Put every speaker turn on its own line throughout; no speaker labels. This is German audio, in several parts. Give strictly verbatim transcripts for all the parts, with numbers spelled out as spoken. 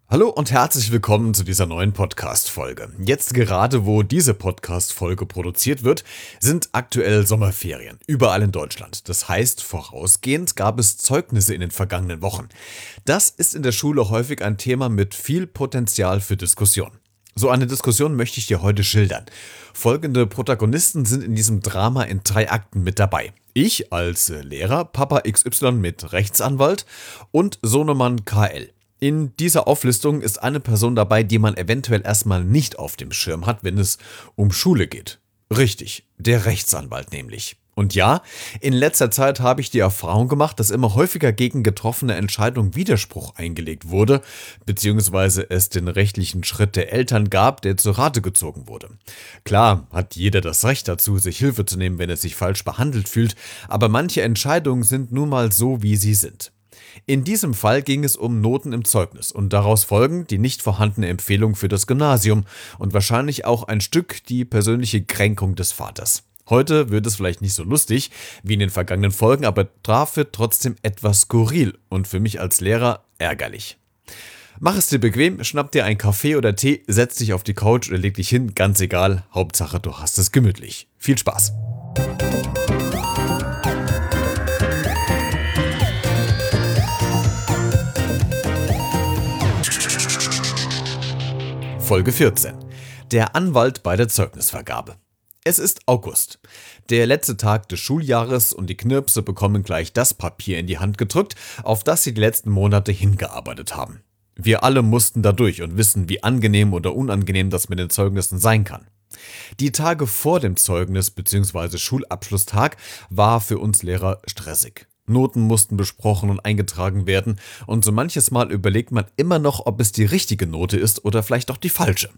Hallo und herzlich willkommen zu dieser neuen Podcast-Folge. Jetzt gerade, wo diese Podcast-Folge produziert wird, sind aktuell Sommerferien, überall in Deutschland. Das heißt, vorausgehend gab es Zeugnisse in den vergangenen Wochen. Das ist in der Schule häufig ein Thema mit viel Potenzial für Diskussion. So eine Diskussion möchte ich dir heute schildern. Folgende Protagonisten sind in diesem Drama in drei Akten mit dabei. Ich als Lehrer, Papa X Y mit Rechtsanwalt und Sohnemann K L. In dieser Auflistung ist eine Person dabei, die man eventuell erstmal nicht auf dem Schirm hat, wenn es um Schule geht. Richtig, der Rechtsanwalt nämlich. Und ja, in letzter Zeit habe ich die Erfahrung gemacht, dass immer häufiger gegen getroffene Entscheidungen Widerspruch eingelegt wurde, beziehungsweise es den rechtlichen Schritt der Eltern gab, der zur Rate gezogen wurde. Klar hat jeder das Recht dazu, sich Hilfe zu nehmen, wenn er sich falsch behandelt fühlt, aber manche Entscheidungen sind nun mal so, wie sie sind. In diesem Fall ging es um Noten im Zeugnis und daraus folgend die nicht vorhandene Empfehlung für das Gymnasium und wahrscheinlich auch ein Stück die persönliche Kränkung des Vaters. Heute wird es vielleicht nicht so lustig wie in den vergangenen Folgen, aber dafür trotzdem etwas skurril und für mich als Lehrer ärgerlich. Mach es dir bequem, schnapp dir einen Kaffee oder Tee, setz dich auf die Couch oder leg dich hin, ganz egal, Hauptsache du hast es gemütlich. Viel Spaß! Folge vierzehn. Der Anwalt bei der Zeugnisvergabe. Es ist August. Der letzte Tag des Schuljahres und die Knirpse bekommen gleich das Papier in die Hand gedrückt, auf das sie die letzten Monate hingearbeitet haben. Wir alle mussten da durch und wissen, wie angenehm oder unangenehm das mit den Zeugnissen sein kann. Die Tage vor dem Zeugnis bzw. Schulabschlusstag war für uns Lehrer stressig. Noten mussten besprochen und eingetragen werden und so manches Mal überlegt man immer noch, ob es die richtige Note ist oder vielleicht auch die falsche.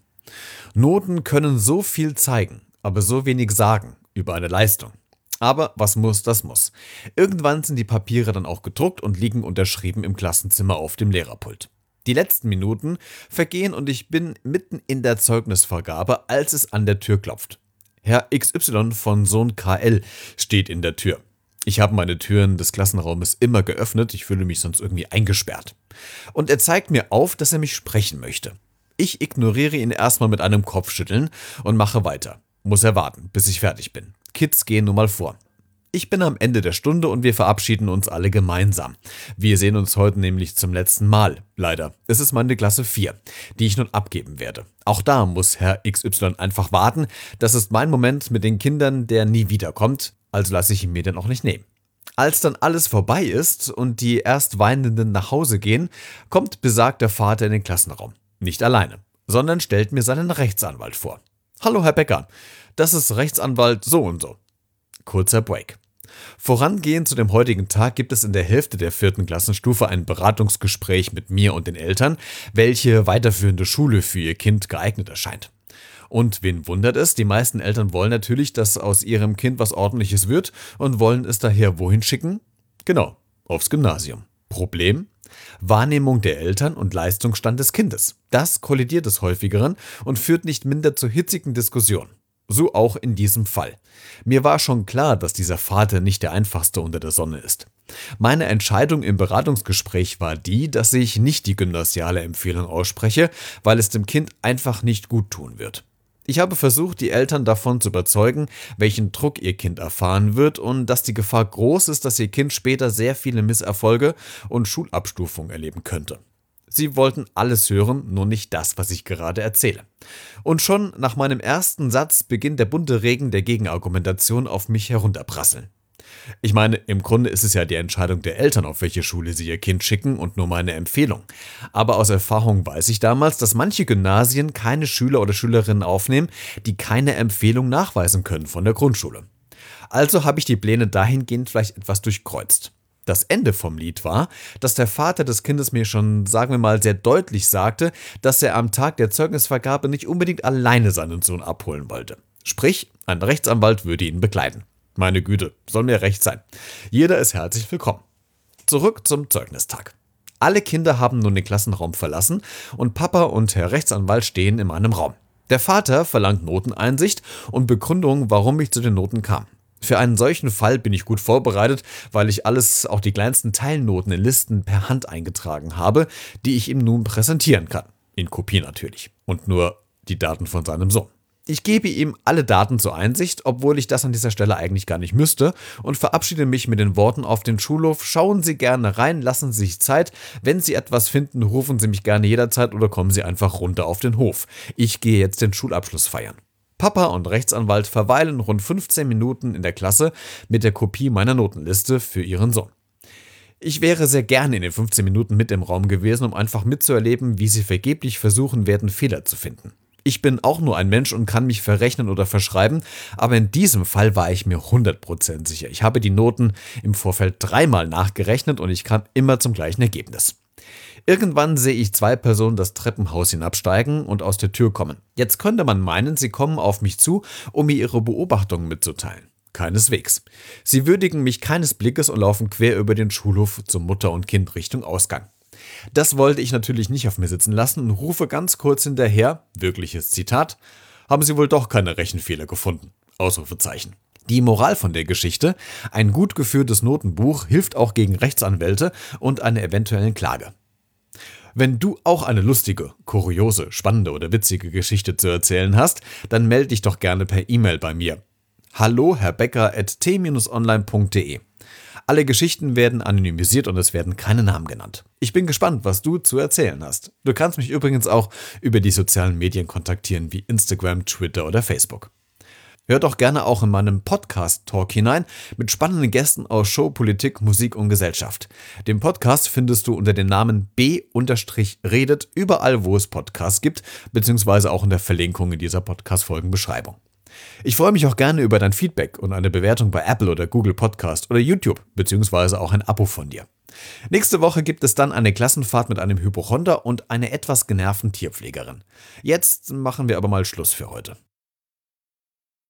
Noten können so viel zeigen, aber so wenig sagen über eine Leistung. Aber was muss, das muss. Irgendwann sind die Papiere dann auch gedruckt und liegen unterschrieben im Klassenzimmer auf dem Lehrerpult. Die letzten Minuten vergehen und ich bin mitten in der Zeugnisvergabe, als es an der Tür klopft. Herr X Y von Sohn K L steht in der Tür. Ich habe meine Türen des Klassenraumes immer geöffnet, ich fühle mich sonst irgendwie eingesperrt. Und er zeigt mir auf, dass er mich sprechen möchte. Ich ignoriere ihn erstmal mit einem Kopfschütteln und mache weiter. Muss er warten, bis ich fertig bin. Kids gehen nun mal vor. Ich bin am Ende der Stunde und wir verabschieden uns alle gemeinsam. Wir sehen uns heute nämlich zum letzten Mal, leider. Es ist meine Klasse vier, die ich nun abgeben werde. Auch da muss Herr X Y einfach warten. Das ist mein Moment mit den Kindern, der nie wiederkommt. Also lasse ich ihn mir dann auch nicht nehmen. Als dann alles vorbei ist und die erst Weinenden nach Hause gehen, kommt besagter Vater in den Klassenraum. Nicht alleine, sondern stellt mir seinen Rechtsanwalt vor. Hallo Herr Becker, das ist Rechtsanwalt so und so. Kurzer Break. Vorangehend zu dem heutigen Tag gibt es in der Hälfte der vierten Klassenstufe ein Beratungsgespräch mit mir und den Eltern, welche weiterführende Schule für ihr Kind geeignet erscheint. Und wen wundert es, die meisten Eltern wollen natürlich, dass aus ihrem Kind was Ordentliches wird und wollen es daher wohin schicken? Genau, aufs Gymnasium. Problem? Wahrnehmung der Eltern und Leistungsstand des Kindes. Das kollidiert des Häufigeren und führt nicht minder zu hitzigen Diskussionen. So auch in diesem Fall. Mir war schon klar, dass dieser Vater nicht der einfachste unter der Sonne ist. Meine Entscheidung im Beratungsgespräch war die, dass ich nicht die gymnasiale Empfehlung ausspreche, weil es dem Kind einfach nicht gut tun wird. Ich habe versucht, die Eltern davon zu überzeugen, welchen Druck ihr Kind erfahren wird und dass die Gefahr groß ist, dass ihr Kind später sehr viele Misserfolge und Schulabstufungen erleben könnte. Sie wollten alles hören, nur nicht das, was ich gerade erzähle. Und schon nach meinem ersten Satz beginnt der bunte Regen der Gegenargumentation auf mich herunterprasseln. Ich meine, im Grunde ist es ja die Entscheidung der Eltern, auf welche Schule sie ihr Kind schicken und nur meine Empfehlung. Aber aus Erfahrung weiß ich damals, dass manche Gymnasien keine Schüler oder Schülerinnen aufnehmen, die keine Empfehlung nachweisen können von der Grundschule. Also habe ich die Pläne dahingehend vielleicht etwas durchkreuzt. Das Ende vom Lied war, dass der Vater des Kindes mir schon, sagen wir mal, sehr deutlich sagte, dass er am Tag der Zeugnisvergabe nicht unbedingt alleine seinen Sohn abholen wollte. Sprich, ein Rechtsanwalt würde ihn begleiten. Meine Güte, soll mir recht sein. Jeder ist herzlich willkommen. Zurück zum Zeugnistag. Alle Kinder haben nun den Klassenraum verlassen und Papa und Herr Rechtsanwalt stehen in meinem Raum. Der Vater verlangt Noteneinsicht und Begründung, warum ich zu den Noten kam. Für einen solchen Fall bin ich gut vorbereitet, weil ich alles, auch die kleinsten Teilnoten in Listen per Hand eingetragen habe, die ich ihm nun präsentieren kann. In Kopie natürlich. Und nur die Daten von seinem Sohn. Ich gebe ihm alle Daten zur Einsicht, obwohl ich das an dieser Stelle eigentlich gar nicht müsste, und verabschiede mich mit den Worten auf den Schulhof: Schauen Sie gerne rein, lassen Sie sich Zeit. Wenn Sie etwas finden, rufen Sie mich gerne jederzeit oder kommen Sie einfach runter auf den Hof. Ich gehe jetzt den Schulabschluss feiern. Papa und Rechtsanwalt verweilen rund fünfzehn Minuten in der Klasse mit der Kopie meiner Notenliste für ihren Sohn. Ich wäre sehr gerne in den fünfzehn Minuten mit im Raum gewesen, um einfach mitzuerleben, wie sie vergeblich versuchen werden, Fehler zu finden. Ich bin auch nur ein Mensch und kann mich verrechnen oder verschreiben, aber in diesem Fall war ich mir hundert Prozent sicher. Ich habe die Noten im Vorfeld dreimal nachgerechnet und ich kam immer zum gleichen Ergebnis. Irgendwann sehe ich zwei Personen das Treppenhaus hinabsteigen und aus der Tür kommen. Jetzt könnte man meinen, sie kommen auf mich zu, um mir ihre Beobachtungen mitzuteilen. Keineswegs. Sie würdigen mich keines Blickes und laufen quer über den Schulhof zur Mutter und Kind Richtung Ausgang. Das wollte ich natürlich nicht auf mir sitzen lassen und rufe ganz kurz hinterher, wirkliches Zitat: Haben Sie wohl doch keine Rechenfehler gefunden? Ausrufezeichen. Die Moral von der Geschichte: Ein gut geführtes Notenbuch hilft auch gegen Rechtsanwälte und eine eventuelle Klage. Wenn du auch eine lustige, kuriose, spannende oder witzige Geschichte zu erzählen hast, dann melde dich doch gerne per E-Mail bei mir. hallo herr becker at t dash online punkt de. Alle Geschichten werden anonymisiert und es werden keine Namen genannt. Ich bin gespannt, was du zu erzählen hast. Du kannst mich übrigens auch über die sozialen Medien kontaktieren wie Instagram, Twitter oder Facebook. Hör doch gerne auch in meinem Podcast-Talk hinein mit spannenden Gästen aus Show, Politik, Musik und Gesellschaft. Den Podcast findest du unter dem Namen B-Redet überall, wo es Podcasts gibt, beziehungsweise auch in der Verlinkung in dieser Podcast-Folgenbeschreibung. Ich freue mich auch gerne über dein Feedback und eine Bewertung bei Apple oder Google Podcast oder YouTube, beziehungsweise auch ein Abo von dir. Nächste Woche gibt es dann eine Klassenfahrt mit einem Hypochonder und einer etwas genervten Tierpflegerin. Jetzt machen wir aber mal Schluss für heute.